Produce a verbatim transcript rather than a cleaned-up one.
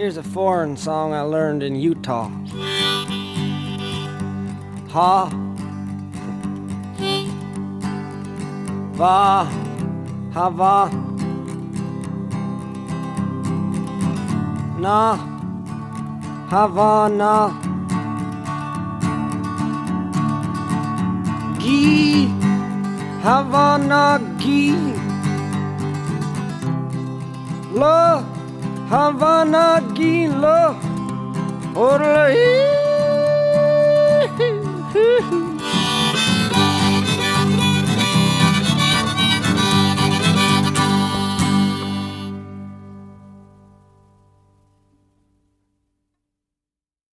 Here's a foreign song I learned in Utah. Ha, va, hava, na, Havana, gi, Havana, gi, la, Havana, gi, la, orla,